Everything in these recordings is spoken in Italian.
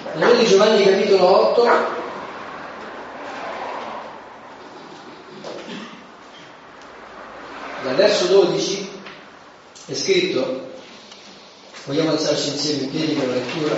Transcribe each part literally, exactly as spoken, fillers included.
Vangelo di Giovanni capitolo otto, dal verso dodici è scritto, vogliamo alzarci insieme in piedi per la lettura.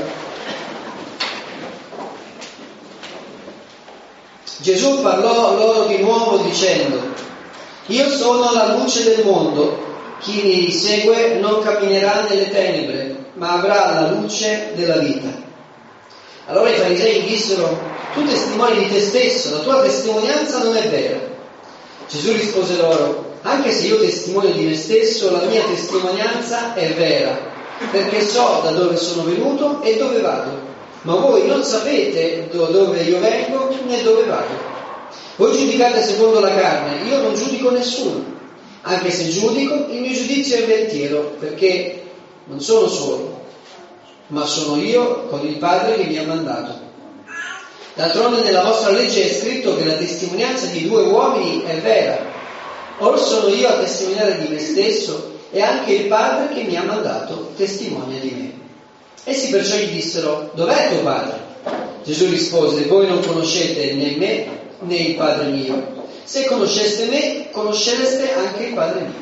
Gesù parlò loro di nuovo dicendo: io sono la luce del mondo, chi mi segue non camminerà nelle tenebre, ma avrà la luce della vita. Allora i farisei gli dissero: tu testimoni di te stesso, la tua testimonianza non è vera. Gesù rispose loro: anche se io testimonio di me stesso, la mia testimonianza è vera, perché so da dove sono venuto e dove vado, ma voi non sapete da dove io vengo né dove vado. Voi giudicate secondo la carne, io non giudico nessuno, anche se giudico, il mio giudizio è veritiero, perché non sono solo, ma sono io con il Padre che mi ha mandato. D'altronde nella vostra legge è scritto che la testimonianza di due uomini è vera. Or sono io a testimoniare di me stesso, e anche il Padre che mi ha mandato testimonia di me. Essi perciò gli dissero: dov'è tuo Padre? Gesù rispose: voi non conoscete né me né il Padre mio. Se conosceste me, conoscereste anche il Padre mio.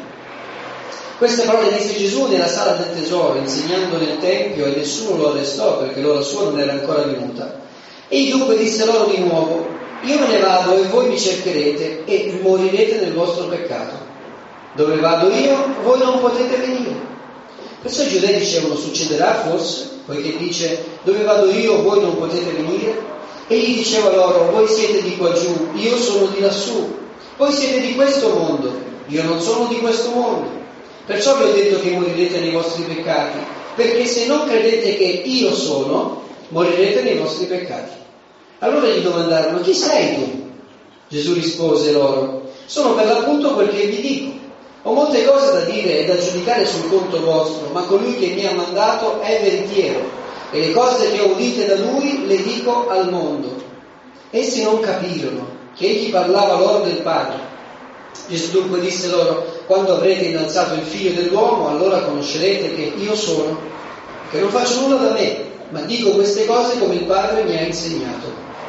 Queste parole disse Gesù nella sala del tesoro, insegnando nel tempio, e nessuno lo arrestò perché l'ora sua non era ancora venuta. Egli dunque disse loro di nuovo: io me ne vado e voi mi cercherete e morirete nel vostro peccato. Dove vado io, voi non potete venire. Perciò i giudei dicevano: succederà forse, poiché dice: dove vado io, voi non potete venire? Egli diceva loro: voi siete di qua giù, io sono di lassù. Voi siete di questo mondo, io non sono di questo mondo. Perciò vi ho detto che morirete nei vostri peccati, perché se non credete che io sono, morirete nei vostri peccati. Allora gli domandarono: chi sei tu? Gesù rispose loro: sono per l'appunto quel che vi dico. Ho molte cose da dire e da giudicare sul conto vostro, ma colui che mi ha mandato è veritiero, e le cose che ho udite da lui le dico al mondo. Essi non capirono che egli parlava loro del Padre. Gesù dunque disse loro: quando avrete innalzato il Figlio dell'uomo, allora conoscerete che io sono, che non faccio nulla da me, ma dico queste cose come il Padre mi ha insegnato.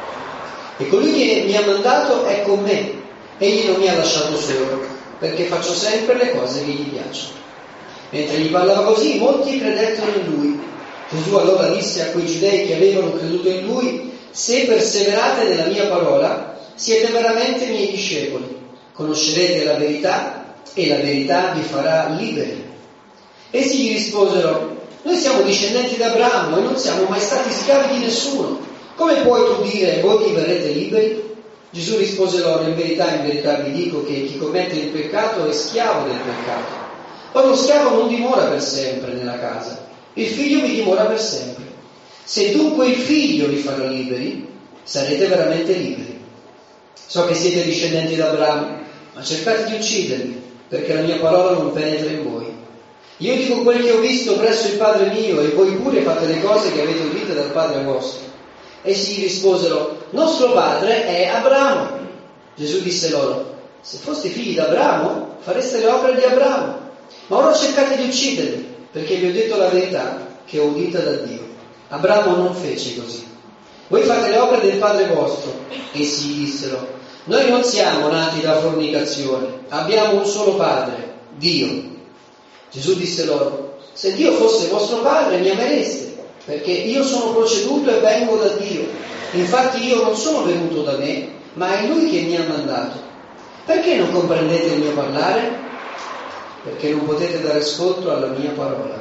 E colui che mi ha mandato è con me, egli non mi ha lasciato solo, perché faccio sempre le cose che gli piacciono. Mentre gli parlava così, molti credettero in lui. Gesù allora disse a quei giudei che avevano creduto in lui: se perseverate nella mia parola, siete veramente miei discepoli. Conoscerete la verità e la verità vi farà liberi. Essi gli risposero: noi siamo discendenti da Abramo e non siamo mai stati schiavi di nessuno. Come puoi tu dire voi che verrete liberi? Gesù rispose loro: in verità, in verità vi dico che chi commette il peccato è schiavo del peccato. Poi lo schiavo non dimora per sempre nella casa, il figlio vi dimora per sempre. Se dunque il figlio vi farà liberi, sarete veramente liberi. So che siete discendenti da Abramo, ma cercate di uccidermi, perché la mia parola non penetra in voi. Io dico quel che ho visto presso il Padre mio, e voi pure fate le cose che avete udite dal Padre vostro. Essi gli risposero: nostro padre è Abramo. Gesù disse loro: se foste figli d'Abramo, fareste le opere di Abramo. Ma ora cercate di uccidermi, perché vi ho detto la verità che ho udita da Dio. Abramo non fece così. Voi fate le opere del Padre vostro. Essi gli dissero: noi non siamo nati da fornicazione, abbiamo un solo Padre, Dio. Gesù disse loro: se Dio fosse vostro Padre mi amereste, perché io sono proceduto e vengo da Dio. Infatti io non sono venuto da me, ma è Lui che mi ha mandato. Perché non comprendete il mio parlare? Perché non potete dare ascolto alla mia parola.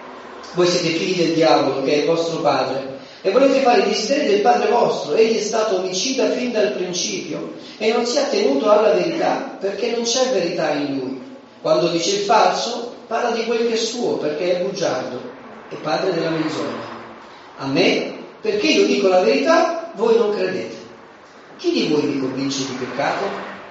Voi siete figli del diavolo, che è il vostro padre, e volete fare i desideri del padre vostro. Egli è stato omicida fin dal principio e non si è attenuto alla verità, perché non c'è verità in lui. Quando dice il falso, parla di quel che è suo, perché è bugiardo e padre della menzogna. A me, perché io dico la verità, voi non credete. Chi di voi mi convince di peccato?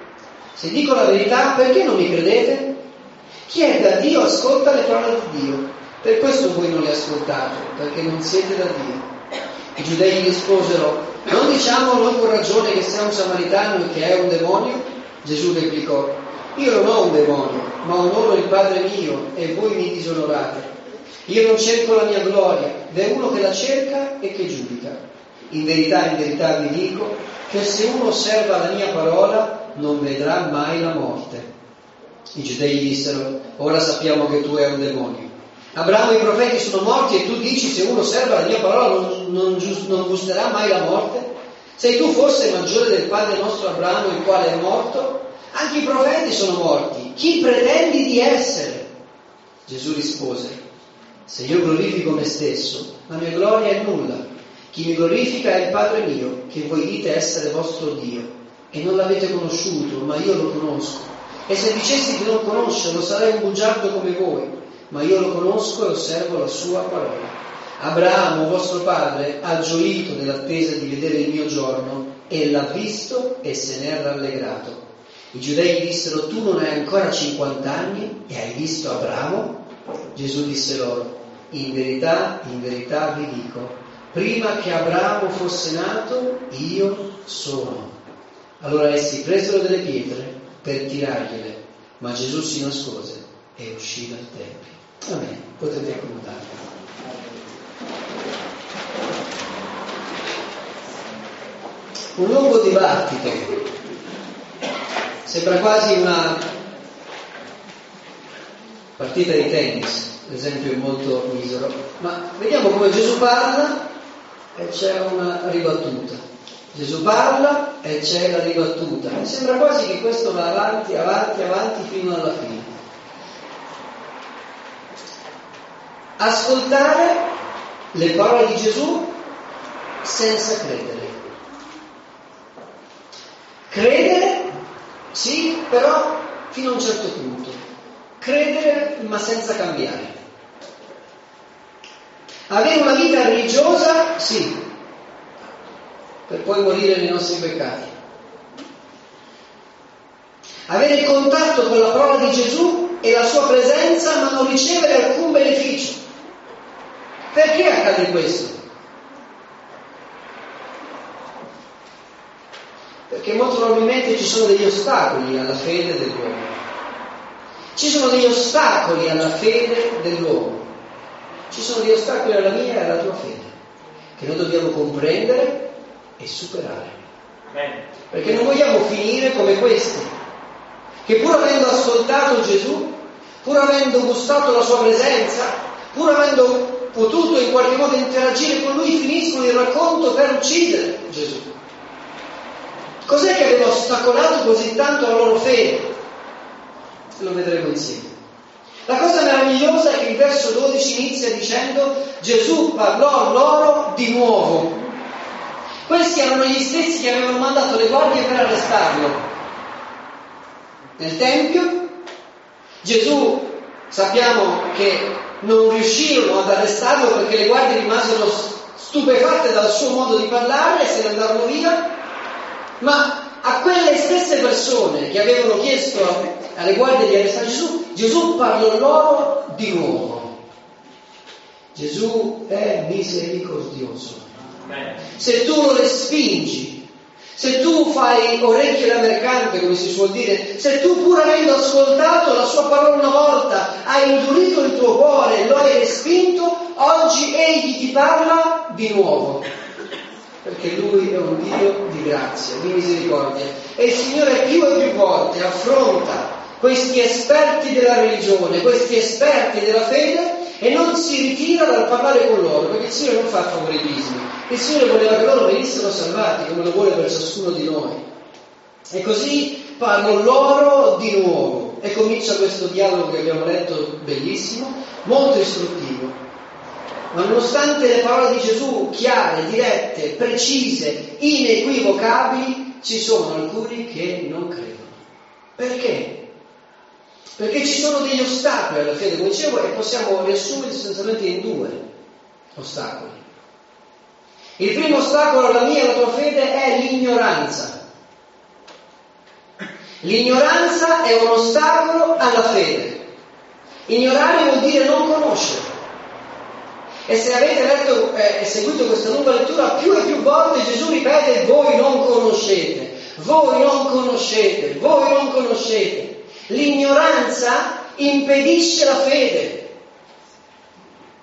Se dico la verità, perché non mi credete? Chi è da Dio ascolta le parole di Dio. Per questo voi non le ascoltate, perché non siete da Dio. I giudei gli risposero: non diciamo noi con ragione che sei un samaritano e che è un demonio? Gesù replicò: io non ho un demonio, ma onoro il Padre mio e voi mi disonorate. Io non cerco la mia gloria, v'è uno che la cerca e che giudica. In verità, in verità vi dico che se uno osserva la mia parola non vedrà mai la morte. I giudei gli dissero: ora sappiamo che tu hai un demonio. Abramo e i profeti sono morti e tu dici: se uno osserva la mia parola non, non, non gusterà mai la morte? Sei tu forse maggiore del padre nostro Abramo, il quale è morto? Anche i profeti sono morti. Chi pretendi di essere? Gesù rispose: se io glorifico me stesso, la mia gloria è nulla. Chi mi glorifica è il Padre mio, che voi dite essere vostro Dio. E non l'avete conosciuto, ma io lo conosco. E se dicessi di non conoscerlo, sarei un bugiardo come voi. Ma io lo conosco e osservo la sua parola. Abramo, vostro padre, ha gioito nell'attesa di vedere il mio giorno, e l'ha visto e se ne è rallegrato. I giudei gli dissero: tu non hai ancora cinquanta anni e hai visto Abramo? Gesù disse loro: in verità, in verità vi dico, prima che Abramo fosse nato, io sono. Allora essi presero delle pietre per tirargliele, ma Gesù si nascose e uscì dal tempio. Amen. Potete accomodarvi. Un lungo dibattito, sembra quasi una partita di tennis, l'esempio è molto misero, ma vediamo come Gesù parla e c'è una ribattuta. Gesù parla e c'è la ribattuta. Mi sembra quasi che questo va avanti, avanti, avanti fino alla fine. Ascoltare le parole di Gesù senza credere. Credere, sì, però fino a un certo punto. Credere, ma senza cambiare. Avere una vita religiosa, sì, per poi morire nei nostri peccati. Avere contatto con la parola di Gesù e la sua presenza, ma non ricevere alcun beneficio. Perché accade questo? Perché molto probabilmente ci sono degli ostacoli alla fede dell'uomo. Ci sono degli ostacoli alla fede dell'uomo. Ci sono degli ostacoli alla mia e alla tua fede, che noi dobbiamo comprendere e superare. Perché non vogliamo finire come questi, che pur avendo ascoltato Gesù, pur avendo gustato la sua presenza, pur avendo potuto in qualche modo interagire con lui, finiscono il racconto per uccidere Gesù. Cos'è che aveva ostacolato così tanto la loro fede? Lo vedremo insieme. La cosa meravigliosa è che il verso dodici inizia dicendo: Gesù parlò loro di nuovo. Questi erano gli stessi che avevano mandato le guardie per arrestarlo. Nel Tempio Gesù, sappiamo che non riuscirono ad arrestarlo perché le guardie rimasero stupefatte dal suo modo di parlare e se ne andarono via, ma a quelle stesse persone che avevano chiesto alle guardie di arrestare Gesù, Gesù parlò loro di nuovo. Gesù è misericordioso. Se tu lo respingi, se tu fai orecchie da mercante, come si suol dire, se tu pur avendo ascoltato la sua parola una volta hai indurito il tuo cuore e lo hai respinto, oggi egli ti parla di nuovo, perché lui è un Dio di grazia, di misericordia, e il Signore più e più volte affronta questi esperti della religione, questi esperti della fede, e non si ritira dal parlare con loro, perché il Signore non fa favoritismi. Il Signore voleva che loro venissero salvati, come lo vuole per ciascuno di noi. E così parlo loro di nuovo. E comincia questo dialogo che abbiamo letto, bellissimo, molto istruttivo. Ma nonostante le parole di Gesù chiare, dirette, precise, inequivocabili, ci sono alcuni che non credono. Perché? Perché ci sono degli ostacoli alla fede, come dicevo, e possiamo riassumere sostanzialmente in due ostacoli. Il primo ostacolo alla mia e alla tua fede è l'ignoranza. L'ignoranza è un ostacolo alla fede. Ignorare vuol dire non conoscere. E se avete letto e eh, seguito questa lunga lettura, più e più volte Gesù ripete: voi non conoscete, voi non conoscete, voi non conoscete. L'ignoranza impedisce la fede.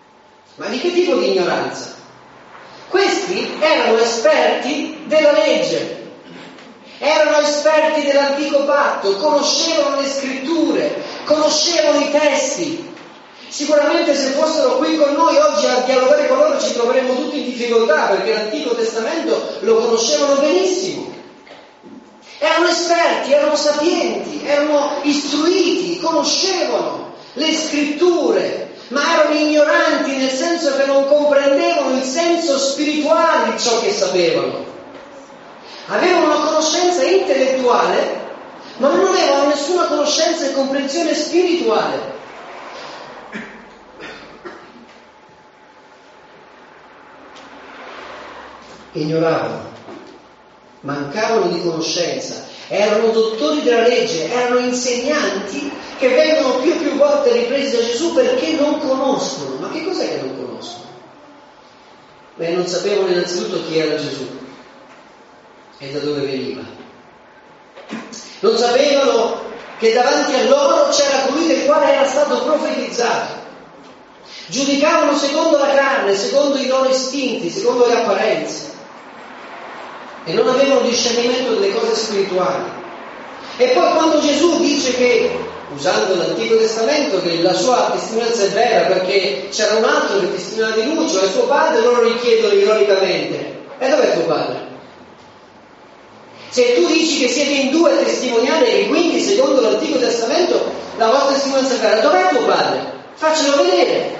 Ma di che tipo di ignoranza? Questi erano esperti della legge, erano esperti dell'antico patto, conoscevano le scritture, conoscevano i testi. Sicuramente se fossero qui con noi oggi a dialogare con loro ci troveremmo tutti in difficoltà, perché l'Antico Testamento lo conoscevano benissimo. Erano esperti, erano sapienti, erano istruiti, conoscevano le scritture, ma erano ignoranti nel senso che non comprendevano il senso spirituale di ciò che sapevano. Avevano una conoscenza intellettuale, ma non avevano nessuna conoscenza e comprensione spirituale. Ignoravano, mancavano di conoscenza, erano dottori della legge, erano insegnanti che vengono più e più volte ripresi da Gesù perché non conoscono. Ma che cos'è che non conoscono? Beh, non sapevano innanzitutto chi era Gesù e da dove veniva. Non sapevano che davanti a loro c'era colui del quale era stato profetizzato. Giudicavano secondo la carne, secondo i loro istinti, secondo le apparenze. E non avevano discernimento delle cose spirituali. E poi quando Gesù dice che, usando l'Antico Testamento, che la sua testimonianza è vera perché c'era un altro che testimoniava di lui, cioè suo padre, loro gli chiedono ironicamente: e dov'è tuo padre? Se tu dici che siete in due a testimoniare e quindi secondo l'Antico Testamento la vostra testimonianza è vera, dov'è tuo padre? Faccelo vedere.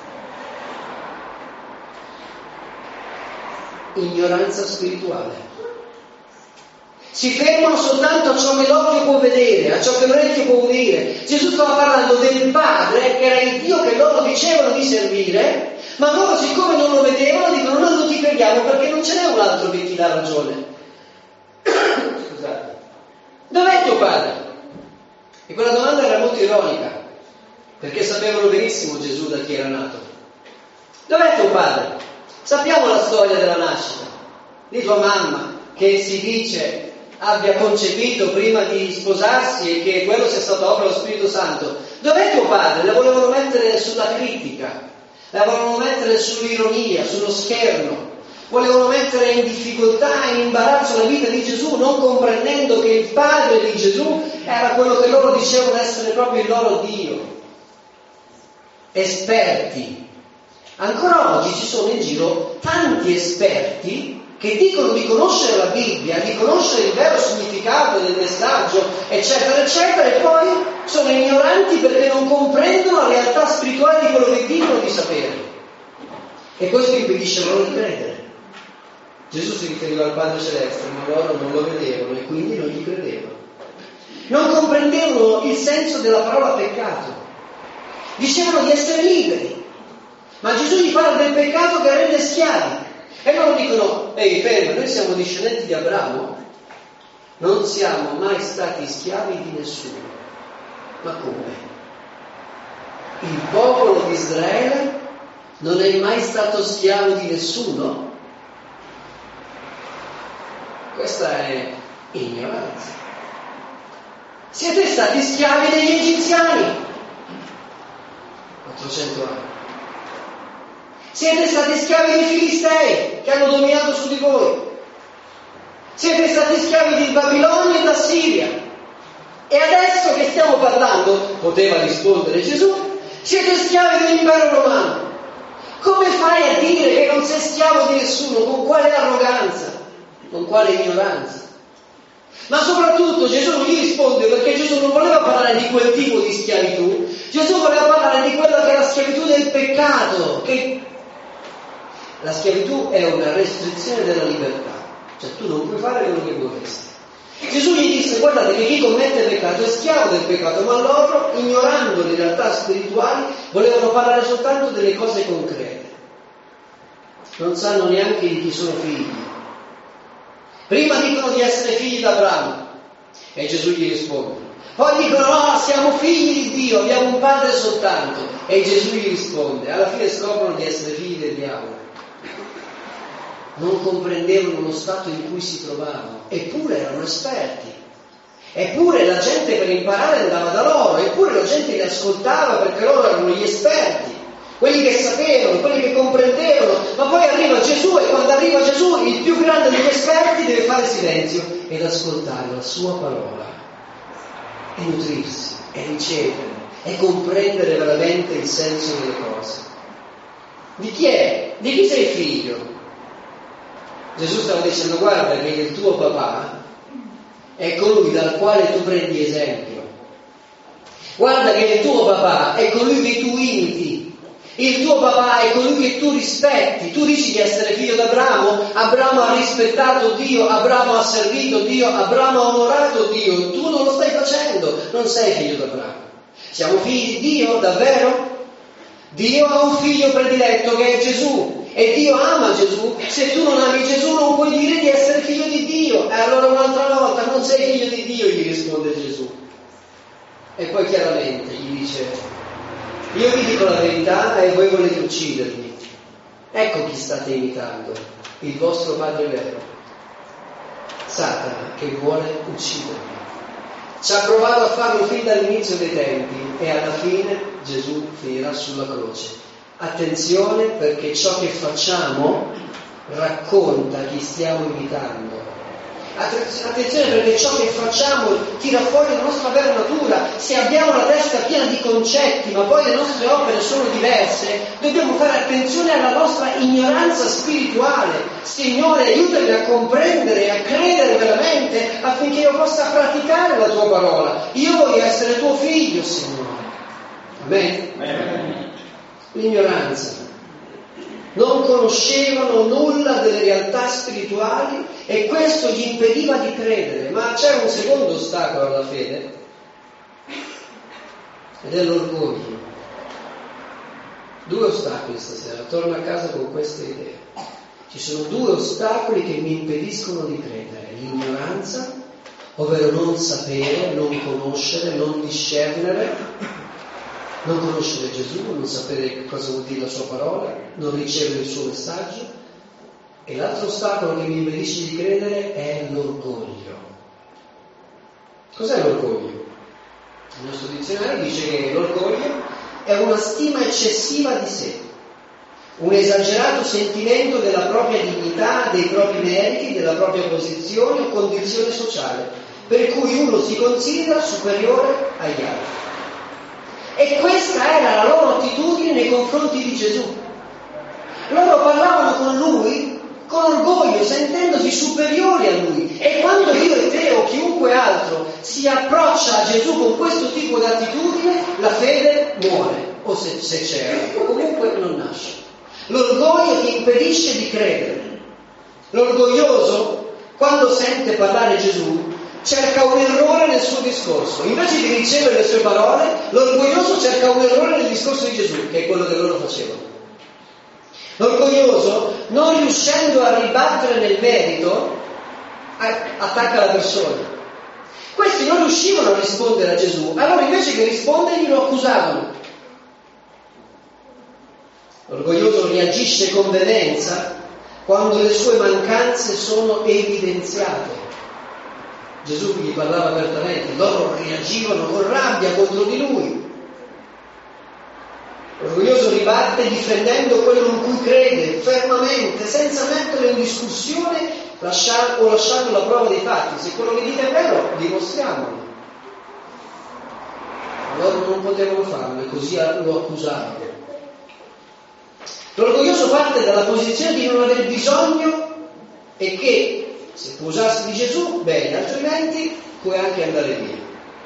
Ignoranza spirituale. Si fermano soltanto a ciò che l'occhio può vedere, a ciò che l'orecchio può udire. Gesù stava parlando del Padre, che era il Dio che loro dicevano di servire, ma loro, siccome non lo vedevano, dicono: noi non ti crediamo perché non ce n'è un altro che ti dà ragione. Scusate. Dov'è tuo padre? E quella domanda era molto ironica, perché sapevano benissimo Gesù da chi era nato. Dov'è tuo padre? Sappiamo la storia della nascita di tua mamma, che si dice abbia concepito prima di sposarsi e che quello sia stato opera dello Spirito Santo. Dov'è tuo padre? La volevano mettere sulla critica, la volevano mettere sull'ironia, sullo scherno, volevano mettere in difficoltà e in imbarazzo la vita di Gesù, non comprendendo che il padre di Gesù era quello che loro dicevano essere proprio il loro Dio. Esperti. Ancora oggi ci sono in giro tanti esperti che dicono di conoscere la Bibbia, di conoscere il vero significato del messaggio, eccetera, eccetera, e poi sono ignoranti perché non comprendono la realtà spirituale di quello che dicono di sapere. E questo impedisce loro di credere. Gesù si riferiva al Padre Celeste, ma loro non lo vedevano e quindi non gli credevano. Non comprendevano il senso della parola peccato. Dicevano di essere liberi, ma Gesù gli parla del peccato che rende schiavi. E loro dicono: ehi, fermo, noi siamo discendenti di Abramo, non siamo mai stati schiavi di nessuno. Ma come? Il popolo di Israele non è mai stato schiavo di nessuno? Questa è ignoranza. Siete stati schiavi degli egiziani quattrocento anni. Siete stati schiavi dei Filistei che hanno dominato su di voi. Siete stati schiavi di Babilonia e d'Assiria. E adesso che stiamo parlando, poteva rispondere Gesù, siete schiavi dell'impero romano. Come fai a dire che non sei schiavo di nessuno? Con quale arroganza? Con quale ignoranza? Ma soprattutto Gesù non gli risponde perché Gesù non voleva parlare di quel tipo di schiavitù. Gesù voleva parlare di quella che è la schiavitù del peccato, che la schiavitù è una restrizione della libertà, cioè tu non puoi fare quello che vorresti. Gesù gli disse: guardate che chi commette peccato è schiavo del peccato, ma loro, ignorando le realtà spirituali, volevano parlare soltanto delle cose concrete. Non sanno neanche di chi sono figli. Prima dicono di essere figli d'Abramo e Gesù gli risponde. Poi dicono: no, siamo figli di Dio, abbiamo un padre soltanto, e Gesù gli risponde. Alla fine scoprono di essere figli del diavolo. Non comprendevano lo stato in cui si trovavano, eppure erano esperti, eppure la gente per imparare andava da loro, eppure la gente li ascoltava perché loro erano gli esperti. quelli che sapevano, quelli che comprendevano, ma poi arriva Gesù e quando arriva Gesù il più grande degli esperti deve fare silenzio ed ascoltare la sua parola e nutrirsi e ricevere e comprendere veramente il senso delle cose. Di chi è? Di chi sei figlio? Gesù stava dicendo: guarda che il tuo papà è colui dal quale tu prendi esempio, guarda che il tuo papà è colui che tu imiti, il tuo papà è colui che tu rispetti. Tu dici di essere figlio d'Abramo, Abramo ha rispettato Dio, Abramo ha servito Dio, Abramo ha onorato Dio, tu non lo stai facendo, non sei figlio d'Abramo. Siamo figli di Dio, davvero? Dio ha un figlio prediletto che è Gesù e Dio ama Gesù. Se tu non ami Gesù non puoi dire di essere figlio di Dio, e allora un'altra volta non sei figlio di Dio, gli risponde Gesù. E poi chiaramente gli dice: io vi dico la verità e voi volete uccidermi. Ecco chi state imitando, il vostro padre vero, Satana, che vuole uccidervi. Ci ha provato a farlo fin dall'inizio dei tempi e alla fine Gesù finirà sulla croce. Attenzione, perché ciò che facciamo racconta chi stiamo imitando. Attenzione, perché ciò che facciamo tira fuori la nostra vera natura. Se abbiamo la testa piena di concetti ma poi le nostre opere sono diverse, dobbiamo fare attenzione alla nostra ignoranza spirituale. Signore, aiutami a comprendere e a credere veramente affinché io possa praticare la tua parola. Io voglio essere tuo figlio, Signore. Amen? Amen. L'ignoranza. Non conoscevano nulla delle realtà spirituali e questo gli impediva di credere. Ma c'è un secondo ostacolo alla fede ed è l'orgoglio. Due ostacoli stasera, torno a casa con queste idee. Ci sono due ostacoli che mi impediscono di credere: l'ignoranza, ovvero non sapere, non conoscere, non discernere. Non conoscere Gesù, non sapere cosa vuol dire la sua parola, non ricevere il suo messaggio. E l'altro ostacolo che mi impedisce di credere è l'orgoglio. Cos'è l'orgoglio? Il nostro dizionario dice che l'orgoglio è una stima eccessiva di sé, un esagerato sentimento della propria dignità, dei propri meriti, della propria posizione o condizione sociale, per cui uno si considera superiore agli altri. E questa era la loro attitudine nei confronti di Gesù. Loro parlavano con lui con orgoglio, sentendosi superiori a lui. E quando io e te o chiunque altro si approccia a Gesù con questo tipo di attitudine, la fede muore, o se, se c'è, o comunque non nasce. L'orgoglio ti impedisce di credere. L'orgoglioso, quando sente parlare Gesù, cerca un errore nel suo discorso. Invece di ricevere le sue parole, l'orgoglioso cerca un errore nel discorso di Gesù, che è quello che loro facevano. L'orgoglioso, non riuscendo a ribattere nel merito, attacca la persona. Questi non riuscivano a rispondere a Gesù, allora invece che rispondergli lo accusavano. L'orgoglioso reagisce con veemenza quando le sue mancanze sono evidenziate. Gesù gli parlava apertamente, loro reagivano con rabbia contro di lui. L'orgoglioso ribatte difendendo quello in cui crede, fermamente, senza metterlo in discussione lasciar, o lasciando la prova dei fatti. Se quello che dite è vero, dimostriamolo. Loro non potevano farlo e così lo accusavano. L'orgoglioso parte dalla posizione di non aver bisogno e che se può usarsi di Gesù, bene, altrimenti puoi anche andare via.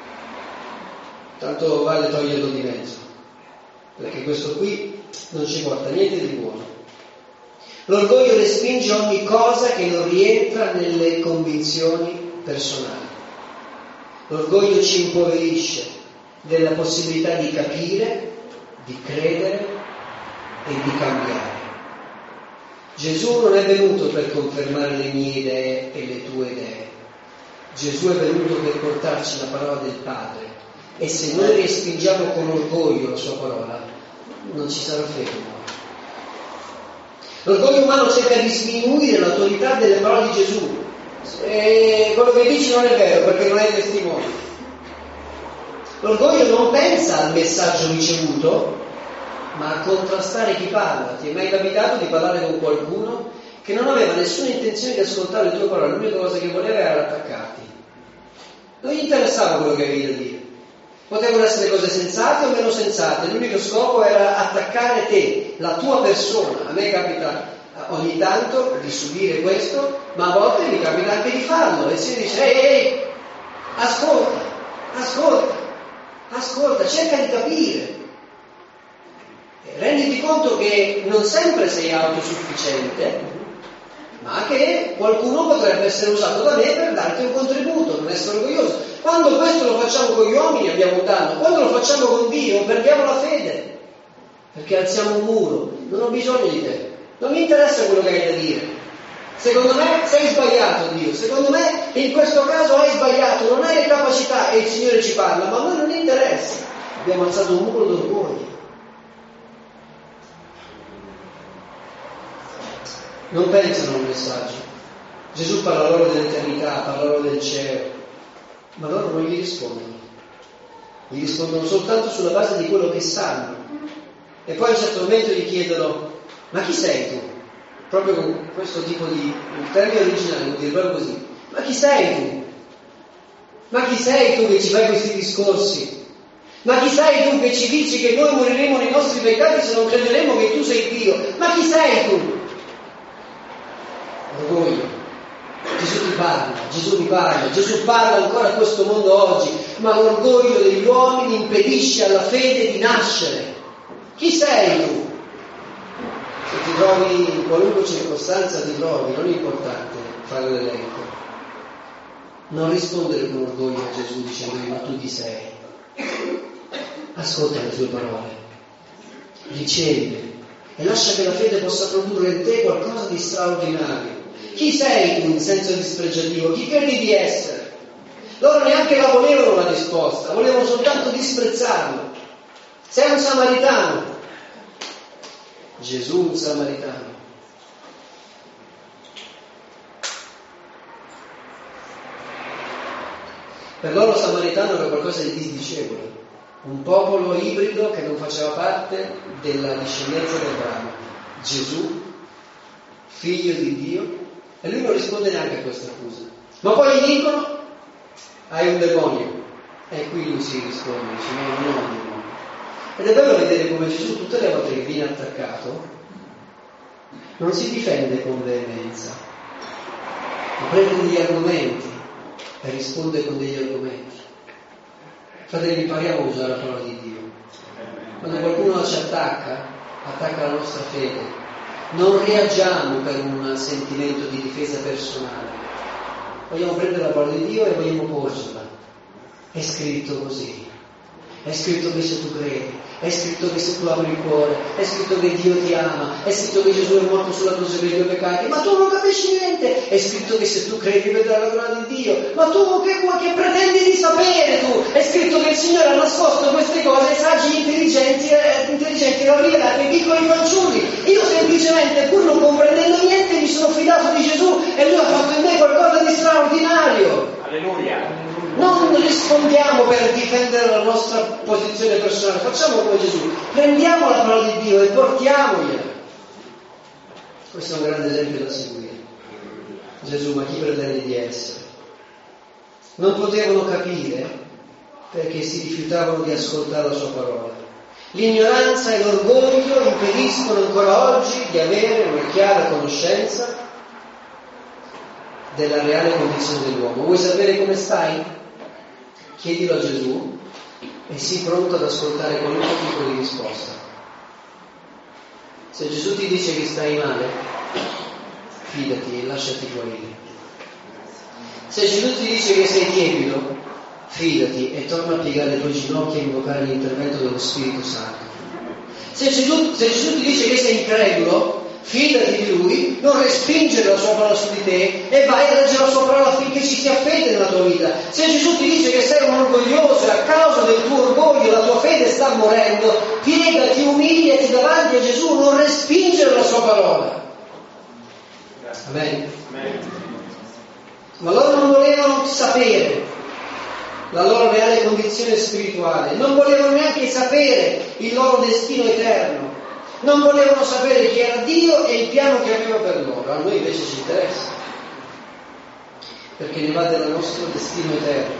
Tanto vale toglierlo di mezzo, perché questo qui non ci porta niente di buono. L'orgoglio respinge ogni cosa che non rientra nelle convinzioni personali. L'orgoglio ci impoverisce della possibilità di capire, di credere e di cambiare. Gesù non è venuto per confermare le mie idee e le tue idee. Gesù è venuto per portarci la parola del Padre. E se noi respingiamo con orgoglio la sua parola, non ci sarà fede. L'orgoglio umano cerca di sminuire l'autorità delle parole di Gesù. E quello che dici non è vero, perché non è testimone. L'orgoglio non pensa al messaggio ricevuto, ma a contrastare chi parla. Ti è mai capitato di parlare con qualcuno che non aveva nessuna intenzione di ascoltare le tue parole, l'unica cosa che voleva era attaccarti? Non gli interessava quello che avevi da dire. Potevano essere cose sensate o meno sensate, l'unico scopo era attaccare te, la tua persona. A me capita ogni tanto di subire questo, ma a volte mi capita anche di farlo, e si dice ehi, ehi, ascolta, ascolta, ascolta, cerca di capire. Renditi conto che non sempre sei autosufficiente, ma che qualcuno potrebbe essere usato da me per darti un contributo, non essere orgoglioso. Quando questo lo facciamo con gli uomini abbiamo un danno, quando lo facciamo con Dio perdiamo la fede, perché alziamo un muro. Non ho bisogno di te, non mi interessa quello che hai da dire. Secondo me sei sbagliato, Dio, secondo me in questo caso hai sbagliato, non hai le capacità, e il Signore ci parla, ma a noi non interessa. Abbiamo alzato un muro d'orgoglio. Non pensano al messaggio. Gesù parla loro dell'eternità, parla loro del cielo, ma loro non gli rispondono. Gli rispondono soltanto sulla base di quello che sanno. E poi a un certo momento gli chiedono: ma chi sei tu? Proprio con questo tipo di il termine originale, vuol dire proprio così. Ma chi sei tu? Ma chi sei tu che ci fai questi discorsi? Ma chi sei tu che ci dici che noi moriremo nei nostri peccati se non crederemo che tu sei Dio? Ma chi sei tu? Orgoglio. Gesù ti parla, Gesù mi parla, Gesù parla ancora a questo mondo oggi, ma l'orgoglio degli uomini impedisce alla fede di nascere. Chi sei tu? Se ti trovi in qualunque circostanza ti trovi, non è importante fare l'elenco. Non rispondere con orgoglio a Gesù dicendo: ma tu chi sei? Ascolta le tue parole, ricevi e lascia che la fede possa produrre in te qualcosa di straordinario. Chi sei tu in senso dispregiativo? Chi credi di essere? Loro neanche la volevano la risposta, volevano soltanto disprezzarlo. Sei un samaritano. Gesù un samaritano. Per loro samaritano era qualcosa di disdicevole, un popolo ibrido che non faceva parte della discendenza di Abramo. Gesù, figlio di Dio, e lui non risponde neanche a questa accusa. Ma poi gli dicono: hai un demonio. E qui lui si risponde, dice: no, non ho un demonio. Ed è bello vedere come Gesù, tutte le volte che viene attaccato, non si difende con veemenza, ma prende degli argomenti e risponde con degli argomenti. Fratelli, impariamo a usare la parola di Dio. Quando qualcuno ci attacca, attacca la nostra fede. Non reagiamo per un sentimento di difesa personale. Vogliamo prendere la parola di Dio e vogliamo porgerla. È scritto così. È scritto che se tu credi, è scritto che se tu apri il cuore, è scritto che Dio ti ama, è scritto che Gesù è morto sulla croce per i tuoi peccati, ma tu non capisci niente. È scritto che se tu credi vedrai la gloria di Dio, ma tu che, che pretendi di sapere tu? È scritto che il Signore ha nascosto queste cose ai saggi intelligenti, eh, intelligenti l'ha rivelato ai piccoli fanciulli. Io semplicemente, pur non comprendendo niente, mi sono fidato di Gesù e Lui ha fatto in me qualcosa di straordinario. Alleluia. Non rispondiamo per difendere la nostra posizione personale, facciamo come Gesù, prendiamo la parola di Dio e portiamogliela. Questo è un grande esempio da seguire. Gesù, ma chi pretende di essere? Non potevano capire perché si rifiutavano di ascoltare la sua parola. L'ignoranza e l'orgoglio impediscono ancora oggi di avere una chiara conoscenza della reale condizione dell'uomo. Vuoi sapere come stai? Chiedilo a Gesù e sii pronto ad ascoltare qualunque tipo di risposta. Se Gesù ti dice che stai male, fidati e lasciati guarire. Se Gesù ti dice che sei tiepido, fidati e torna a piegare le tue ginocchia e invocare l'intervento dello Spirito Santo. Se Gesù, se Gesù ti dice che sei incredulo, fidati di Lui, non respingere la sua parola su di te e vai a leggere la sua parola affinché ci sia fede nella tua vita. Se Gesù ti dice che sei un orgoglioso e a causa del tuo orgoglio la tua fede sta morendo, piegati, umiliati davanti a Gesù, non respingere la sua parola. Amen. Amen. Ma loro non volevano sapere, la loro reale condizione spirituale, non volevano neanche sapere il loro destino eterno, non volevano sapere chi era Dio e il piano che aveva per loro. A noi invece ci interessa, perché ne va del nostro destino eterno.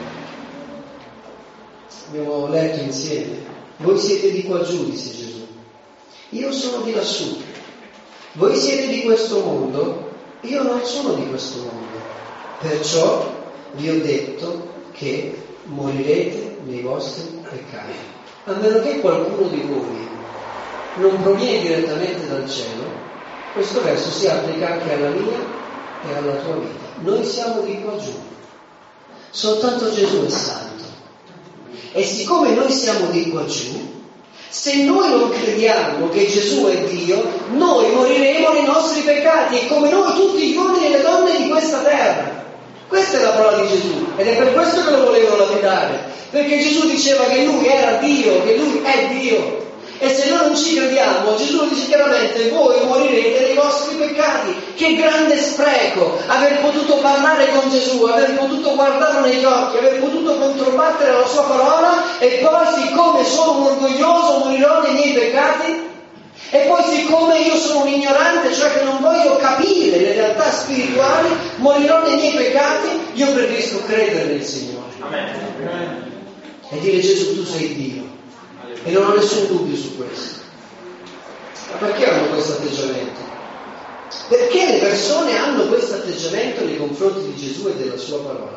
Abbiamo letto insieme: voi siete di qua giù, disse Gesù, io sono di lassù. Voi siete di questo mondo, io non sono di questo mondo. Perciò vi ho detto che morirete nei vostri peccati. A meno che qualcuno di voi non proviene direttamente dal cielo, questo verso si applica anche alla mia e alla tua vita. Noi siamo di qua giù, soltanto Gesù è santo. E siccome noi siamo di qua giù, se noi non crediamo che Gesù è Dio, noi moriremo nei nostri peccati, e come noi tutti gli uomini e le donne di questa terra. Questa è la parola di Gesù, ed è per questo che lo volevano lapidare, perché Gesù diceva che Lui era Dio, che Lui è Dio. E se noi non ci crediamo, Gesù dice chiaramente: voi morirete nei vostri peccati. Che grande spreco aver potuto parlare con Gesù, aver potuto guardarlo negli occhi, aver potuto controbattere la sua parola, e poi, siccome sono un orgoglioso, morirò nei miei peccati. E poi, siccome io sono un ignorante, cioè che non voglio capire le realtà spirituali, morirò nei miei peccati. Io preferisco credere nel Signore. Amen. E dire: Gesù, tu sei Dio. E non ho nessun dubbio su questo. Ma perché hanno questo atteggiamento? Perché le persone hanno questo atteggiamento nei confronti di Gesù e della sua parola?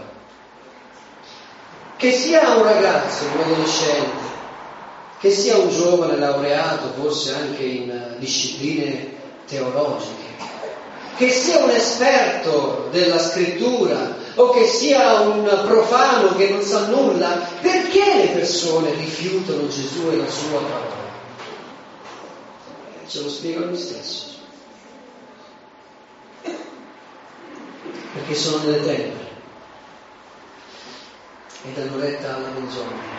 Che sia un ragazzo, un adolescente, che sia un giovane laureato, forse anche in discipline teologiche, che sia un esperto della scrittura o che sia un profano che non sa nulla, perché le persone rifiutano Gesù e la sua parola? Ce lo spiego lui stesso. Perché sono nelle tenebre e danno retta alla menzogna.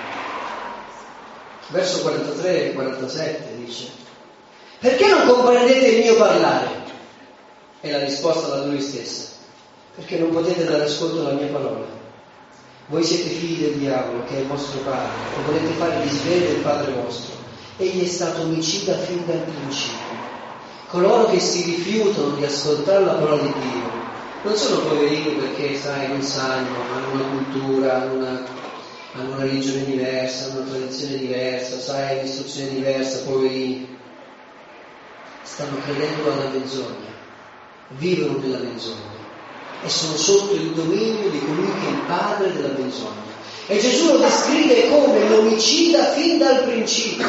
Verso quarantatré e quarantasette dice: perché non comprendete il mio parlare? E la risposta da lui stessa: perché non potete dare ascolto alla mia parola. Voi siete figli del diavolo, che è il vostro padre, e volete fare il desiderio del padre vostro. Egli è stato omicida fin dal principio. Coloro che si rifiutano di ascoltare la parola di Dio non sono poverini perché, sai, non sanno, hanno una cultura, hanno una, hanno una religione diversa, hanno una tradizione diversa, sai, un'istruzione diversa, poverini. Stanno credendo alla menzogna, vivono nella menzogna e sono sotto il dominio di colui che è il padre della menzogna. E Gesù lo descrive come l'omicida fin dal principio,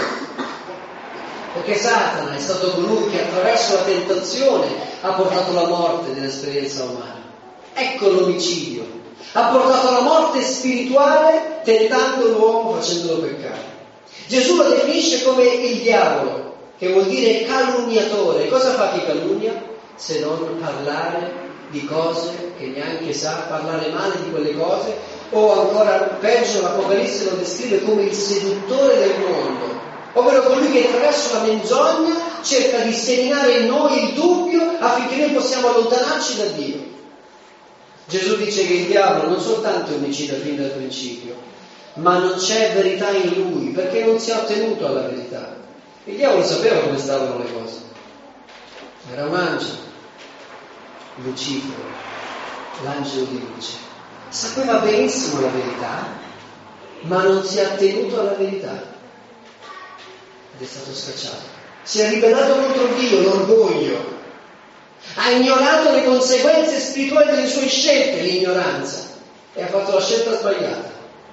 perché Satana è stato colui che attraverso la tentazione ha portato la morte nell'esperienza umana. Ecco l'omicidio, ha portato la morte spirituale tentando l'uomo, facendolo peccare. Gesù lo definisce come il diavolo, che vuol dire calunniatore. Cosa fa chi calunnia? Se non parlare di cose che neanche sa, parlare male di quelle cose, o ancora peggio l'Apocalisse lo descrive come il seduttore del mondo, ovvero colui che attraverso la menzogna cerca di seminare in noi il dubbio affinché noi possiamo allontanarci da Dio. Gesù dice che il diavolo non soltanto è omicida fin dal principio, ma non c'è verità in lui, perché non si è ottenuto alla verità. Il diavolo sapeva come stavano le cose, era un angelo, Lucifero, l'angelo di luce, sapeva benissimo la verità, ma non si è attenuto alla verità ed è stato scacciato. Si è ribellato contro Dio, l'orgoglio, ha ignorato le conseguenze spirituali delle sue scelte, l'ignoranza, e ha fatto la scelta sbagliata.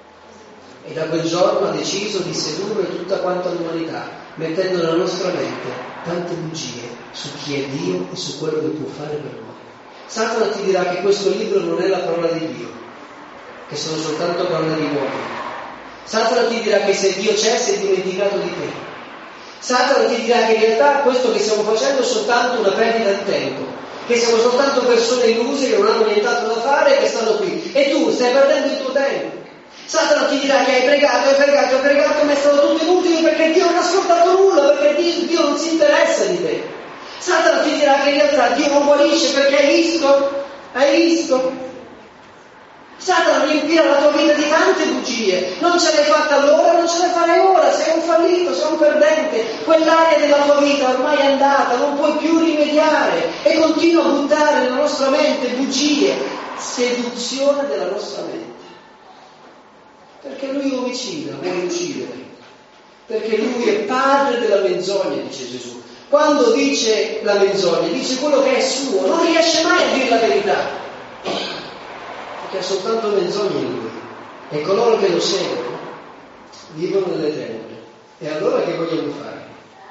E da quel giorno ha deciso di sedurre tutta quanta l'umanità, mettendo nella nostra mente tante bugie su chi è Dio e su quello che può fare per noi. Satana ti dirà che questo libro non è la parola di Dio, che sono soltanto parole di uomini. Satana ti dirà che se Dio c'è si è dimenticato di te. Satana ti dirà che in realtà questo che stiamo facendo è soltanto una perdita di tempo, che siamo soltanto persone illuse che non hanno nient'altro da fare e che stanno qui. E tu stai perdendo il tuo tempo. Satana ti dirà che hai pregato, hai pregato, hai pregato, ma è stato tutto inutile perché Dio non ha ascoltato nulla, perché Dio, Dio non si interessa di te. Satana ti dirà che in realtà Dio non guarisce perché hai visto? Hai visto? Satana riempirà la tua vita di tante bugie. Non ce l'hai fatta allora, non ce la farai ora. Sei un fallito, sei un perdente. Quell'area della tua vita ormai è andata, non puoi più rimediare. E continua a buttare nella nostra mente bugie, seduzione della nostra mente. Perché lui omicida, vuole uccidere. Perché lui è padre della menzogna, dice Gesù. Quando dice la menzogna, dice quello che è suo, non riesce mai a dire la verità. Che ha soltanto menzogne in lui, e coloro che lo seguono vivono nelle tenebre. E allora che vogliamo fare?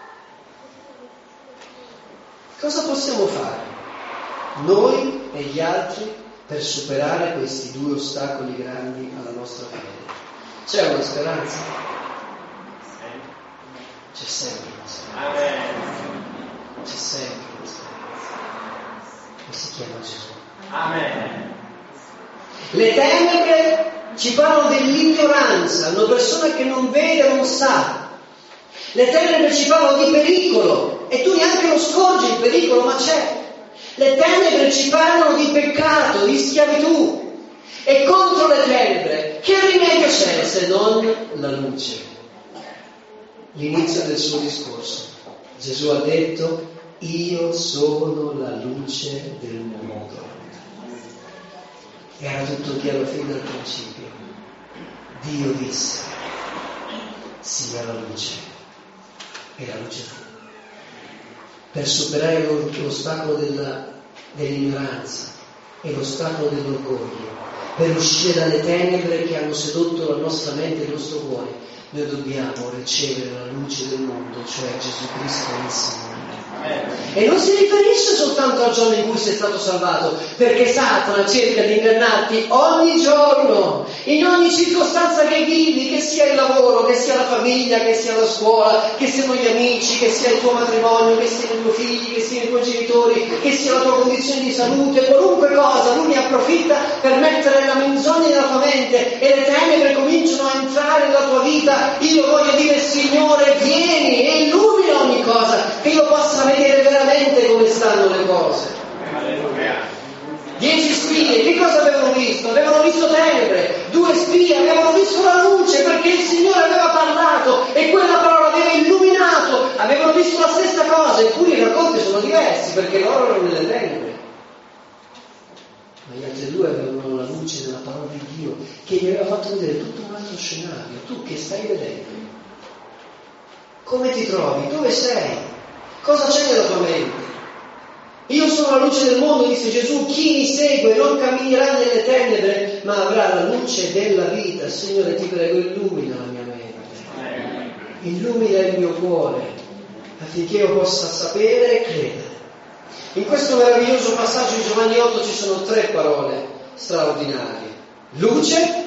Cosa possiamo fare noi e gli altri per superare questi due ostacoli grandi alla nostra fede? C'è una speranza? C'è sempre una speranza. C'è sempre una speranza, e si chiama Gesù. Amen. Le tenebre ci parlano dell'ignoranza, una persona che non vede, non sa. Le tenebre ci parlano di pericolo e tu neanche lo scorgi il pericolo, ma c'è. Le tenebre ci parlano di peccato, di schiavitù. E contro le tenebre che rimedio c'è se non la luce? L'inizio del suo discorso. Gesù ha detto: io sono la luce del mondo. Era tutto chiaro fin dal principio. Dio disse: sia la luce, e la luce fu. Per superare lo, l'ostacolo della, dell'ignoranza e l'ostacolo dell'orgoglio, per uscire dalle tenebre che hanno sedotto la nostra mente e il nostro cuore, noi dobbiamo ricevere la luce del mondo, cioè Gesù Cristo il Signore. E non si riferisce soltanto al giorno in cui sei stato salvato, perché Satana cerca di ingannarti ogni giorno, in ogni circostanza che vivi, che sia il lavoro, che sia la famiglia, che sia la scuola, che siano gli amici, che sia il tuo matrimonio, che siano i tuoi figli, che siano i tuoi genitori, che sia la tua condizione di salute, qualunque cosa, lui ne approfitta per mettere la menzogna nella tua mente e le tenebre cominciano a entrare nella tua vita. Io voglio dire: Signore, vieni e illumina ogni cosa, che io possa vedere veramente come stanno le cose. Dieci spie, che cosa avevano visto? Avevano visto tenebre. Due spie avevano visto la luce, perché il Signore aveva parlato e quella parola aveva illuminato. Avevano visto la stessa cosa, eppure i racconti sono diversi, perché loro erano nelle tenebre. Ma gli altri due avevano la luce della parola di Dio, che gli aveva fatto vedere tutto un altro scenario. Tu che stai vedendo? Come ti trovi? Dove sei? Cosa c'è nella tua mente? Io sono la luce del mondo, disse Gesù. Chi mi segue non camminerà nelle tenebre, ma avrà la luce della vita. Signore, ti prego, illumina la mia mente, illumina il mio cuore, affinché io possa sapere e credere. In questo meraviglioso passaggio di Giovanni otto ci sono tre parole straordinarie: luce,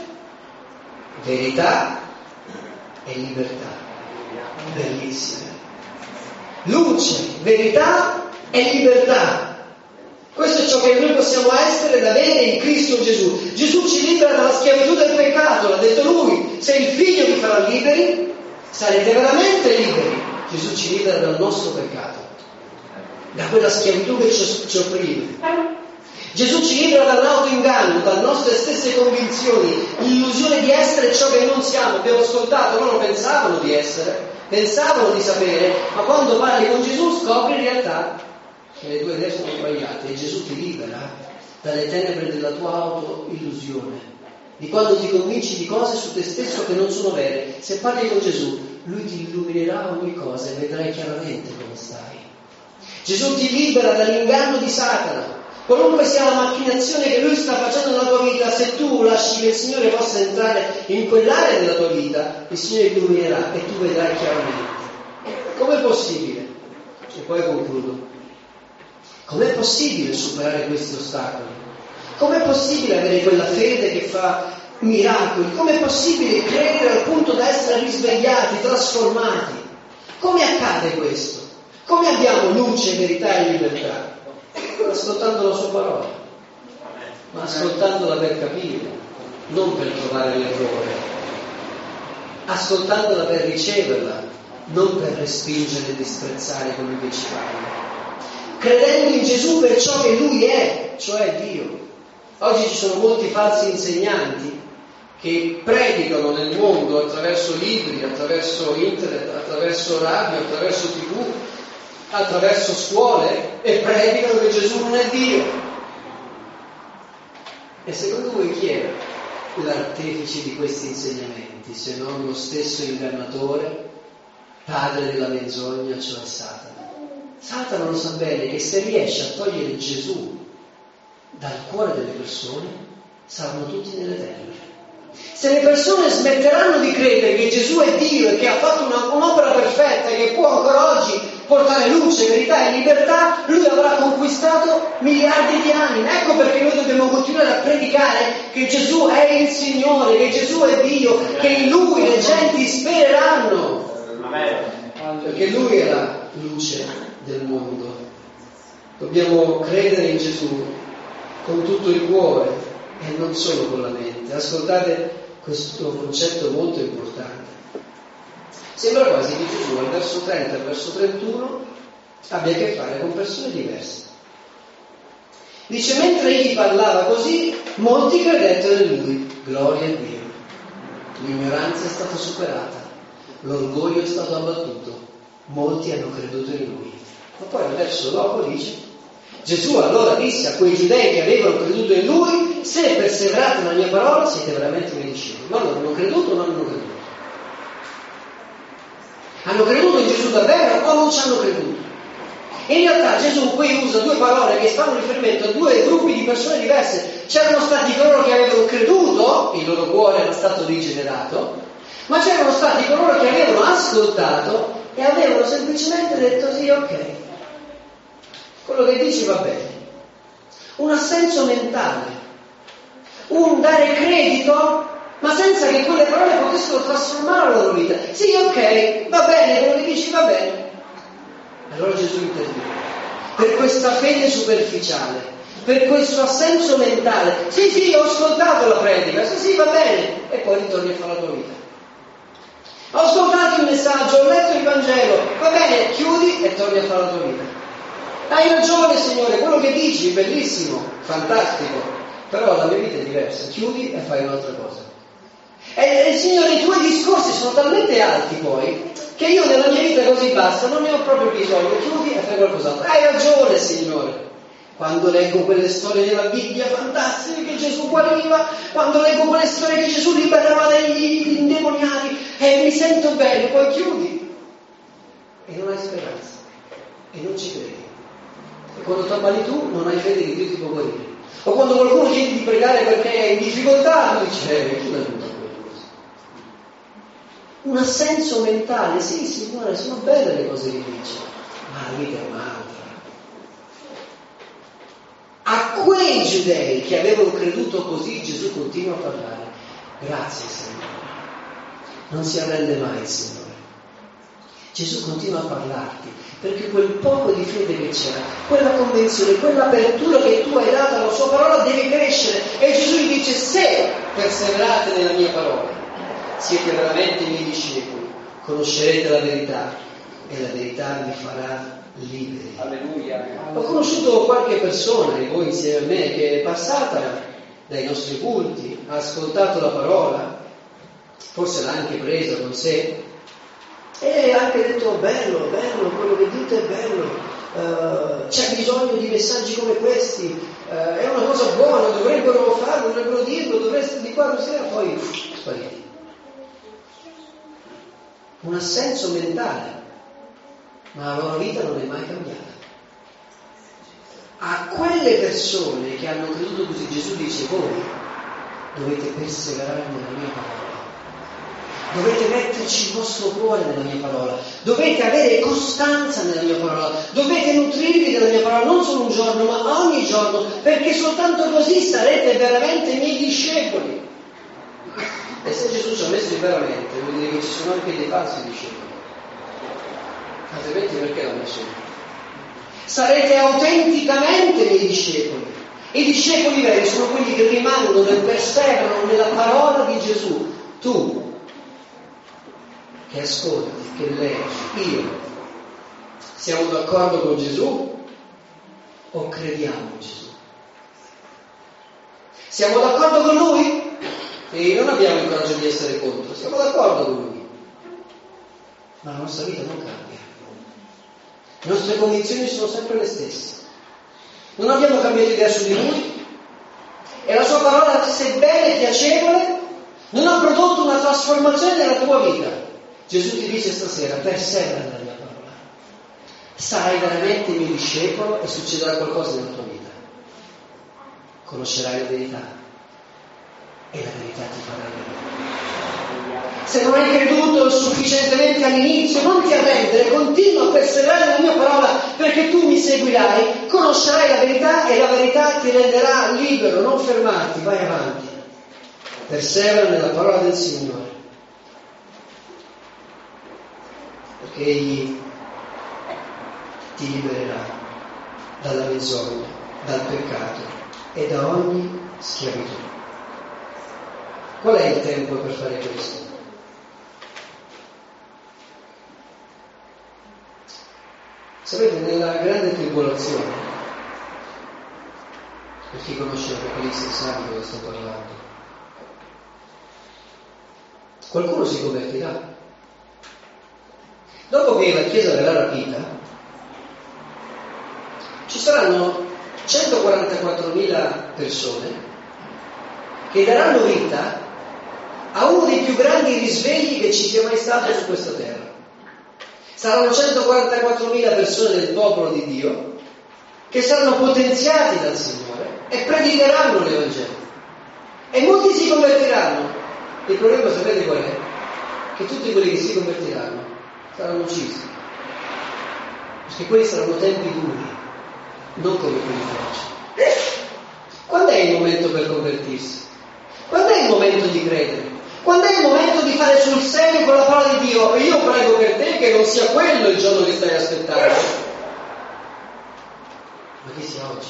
verità e libertà. Bellissime. Luce, verità e libertà. Questo è ciò che noi possiamo essere ed avere in Cristo Gesù. Gesù ci libera dalla schiavitù del peccato, l'ha detto lui: se il figlio vi farà liberi, sarete veramente liberi. Gesù ci libera dal nostro peccato, da quella schiavitù che ci, ci opprime. Gesù ci libera dall'autoinganno, dalle nostre stesse convinzioni, l'illusione di essere ciò che non siamo. Abbiamo ascoltato, loro pensavano di essere, pensavano di sapere, ma quando parli con Gesù scopri in realtà che le tue idee sono sbagliate, e Gesù ti libera dalle tenebre della tua autoillusione, di quando ti convinci di cose su te stesso che non sono vere. Se parli con Gesù, Lui ti illuminerà ogni cosa e vedrai chiaramente come stai. Gesù ti libera dall'inganno di Satana. Qualunque sia la macchinazione che lui sta facendo nella tua vita, se tu lasci che il Signore possa entrare in quell'area della tua vita, il Signore illuminerà e tu vedrai chiaramente. Com'è possibile? E poi concludo. Com'è possibile superare questi ostacoli? Com'è possibile avere quella fede che fa miracoli? Com'è possibile credere al punto da essere risvegliati, trasformati? Come accade questo? Come abbiamo luce, verità e libertà? Ascoltando la sua parola, ma ascoltandola per capire, non per trovare l'errore, ascoltandola per riceverla, non per respingere e disprezzare colui che ci parla, credendo in Gesù per ciò che Lui è, cioè Dio, Oggi ci sono molti falsi insegnanti che predicano nel mondo attraverso libri, attraverso internet, attraverso radio, attraverso tv, attraverso scuole, e predicano che Gesù non è Dio. E secondo voi chi è l'artefice di questi insegnamenti, se non lo stesso ingannatore, padre della menzogna, cioè Satana? Satana lo sa bene che se riesce a togliere Gesù dal cuore delle persone, saranno tutti nelle tenebre. Se le persone smetteranno di credere che Gesù è Dio e che ha fatto una, un'opera perfetta e che può ancora oggi portare luce, verità e libertà, lui avrà conquistato miliardi di anime. Ecco perché noi dobbiamo continuare a predicare che Gesù è il Signore, che Gesù è Dio, che in Lui le genti spereranno, perché Lui è la luce del mondo. Dobbiamo credere in Gesù con tutto il cuore e non solo con la mente. Ascoltate questo concetto molto importante. Sembra quasi che Gesù al verso trenta e al verso trentuno abbia a che fare con persone diverse. Dice: mentre egli parlava così, molti credettero in lui. Gloria a Dio. L'ignoranza è stata superata, l'orgoglio è stato abbattuto, molti hanno creduto in lui. Ma poi al verso dopo dice: Gesù allora disse a quei giudei che avevano creduto in lui: se perseverate nella mia parola siete veramente miei discepoli. Ma loro hanno creduto o non hanno creduto? Hanno creduto in Gesù davvero o non ci hanno creduto? In realtà Gesù qui usa due parole che fanno riferimento a due gruppi di persone diverse. C'erano stati coloro che avevano creduto, il loro cuore era stato rigenerato, ma c'erano stati coloro che avevano ascoltato e avevano semplicemente detto: sì, ok, quello che dici va bene. Un assenso mentale, un dare credito, ma senza che quelle parole potessero trasformare la loro vita. Sì, ok, va bene, quello che dici va bene. Allora Gesù interviene. Per questa fede superficiale, per questo assenso mentale: sì, sì, ho ascoltato la predica, sì, sì, va bene, e poi ritorni a fare la tua vita. Ho ascoltato il messaggio, ho letto il Vangelo, va bene, chiudi e torni a fare la tua vita. Hai ragione, Signore, quello che dici è bellissimo, fantastico, però la mia vita è diversa, chiudi e fai un'altra cosa. E, e Signore, i tuoi discorsi sono talmente alti poi che io nella mia vita così basta, non ne ho proprio bisogno, chiudi e fai qualcos'altro. Hai ragione, Signore. Quando leggo quelle storie della Bibbia fantastiche che Gesù guariva, quando leggo quelle storie che Gesù liberava degli indemoniati e mi sento bene, poi chiudi e non hai speranza e non ci credi. E quando ti ammali tu non hai fede che Dio ti può guarire. O quando qualcuno chiede di pregare perché è in difficoltà, tu dici: eh, chi l'ha aiuta a quelle cose? Un assenso mentale: sì, Signore, sono belle le cose che dici, ma la vita è un'altra. A quei giudei che avevano creduto così Gesù continua a parlare: grazie, Signore. Non si arrende mai il Signore. Gesù continua a parlarti perché quel poco di fede che c'era, quella convinzione, quell'apertura che tu hai dato alla sua parola deve crescere. E Gesù gli dice: se perseverate nella mia parola siete veramente i miei discepoli, conoscerete la verità e la verità vi farà liberi. Alleluia. Ho conosciuto qualche persona di voi insieme a me che è passata dai nostri culti, ha ascoltato la parola, forse l'ha anche presa con sé e ha anche detto: bello, bello, quello che dite è bello, uh, c'è bisogno di messaggi come questi, uh, è una cosa buona, dovrebbero farlo, dovrebbero dirlo, dovreste di qua, così, e poi uff, spariti. Un assenso mentale, ma la loro vita non è mai cambiata. A quelle persone che hanno creduto così Gesù dice: voi dovete perseverare nella mia parola, dovete metterci il vostro cuore nella mia parola, dovete avere costanza nella mia parola, dovete nutrirvi della mia parola non solo un giorno ma ogni giorno, perché soltanto così sarete veramente i miei discepoli. E se Gesù ci ha messo veramente, vuol dire che ci sono anche dei falsi discepoli, altrimenti perché l'ha messo lì? Sarete autenticamente i miei discepoli. I discepoli veri sono quelli che rimangono e perseverano nella parola di Gesù. Tu che ascolti, che leggi, io, siamo d'accordo con Gesù o crediamo in Gesù? Siamo d'accordo con lui? E non abbiamo il coraggio di essere contro, siamo d'accordo con lui. Ma la nostra vita non cambia. Le nostre convinzioni sono sempre le stesse. Non abbiamo cambiato idea su di lui e la sua parola, sebbene piacevole, non ha prodotto una trasformazione nella tua vita. Gesù ti dice stasera: persevera nella mia parola. Sarai veramente mio discepolo e succederà qualcosa nella tua vita. Conoscerai la verità e la verità ti farà libero. Se non hai creduto sufficientemente all'inizio, non ti arrendere, continua a perseverare nella mia parola, perché tu mi seguirai, conoscerai la verità e la verità ti renderà libero. Non fermarti, vai avanti. Persevera nella parola del Signore, perché Egli ti libererà dalla menzogna, dal peccato e da ogni schiavitù. Qual è il tempo per fare questo? Sapete, nella grande tribolazione, per chi conosce l'Apocalisse sa di cosa sto parlando, qualcuno si convertirà. Dopo che la Chiesa verrà rapita, ci saranno centoquarantaquattromila persone che daranno vita a uno dei più grandi risvegli che ci sia mai stato su questa terra. Saranno centoquarantaquattromila persone del popolo di Dio che saranno potenziati dal Signore e predicheranno l'Evangelo. E molti si convertiranno. Il problema, sapete qual è? Che tutti quelli che si convertiranno saranno uccisi. Perché quelli saranno tempi duri, non come quelli di oggi. Quando è il momento per convertirsi? Quando è il momento di credere? Quando è il momento di fare sul serio con la parola di Dio? E io prego per te che non sia quello il giorno che stai aspettando, ma che sia oggi.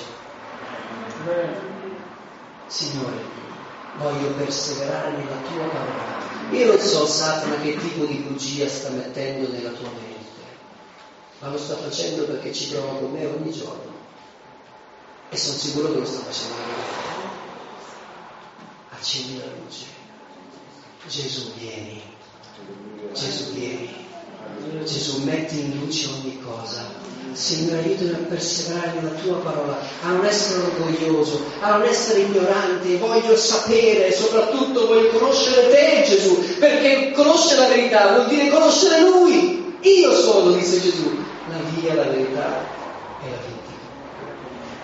Signore, voglio perseverare nella tua parola. Io non so, Satana, che tipo di bugia sta mettendo nella tua mente, ma lo sta facendo perché ci prova con me ogni giorno e sono sicuro che lo sta facendo con me. Accendi la luce. Gesù, vieni. Gesù, vieni. Gesù, metti in luce ogni cosa. Signore, aiutami a perseverare nella tua parola, a non essere orgoglioso, a non essere ignorante. Voglio sapere, soprattutto voglio conoscere te, Gesù, perché conoscere la verità vuol dire conoscere Lui. Io sono, disse Gesù, la via, la verità e la vita.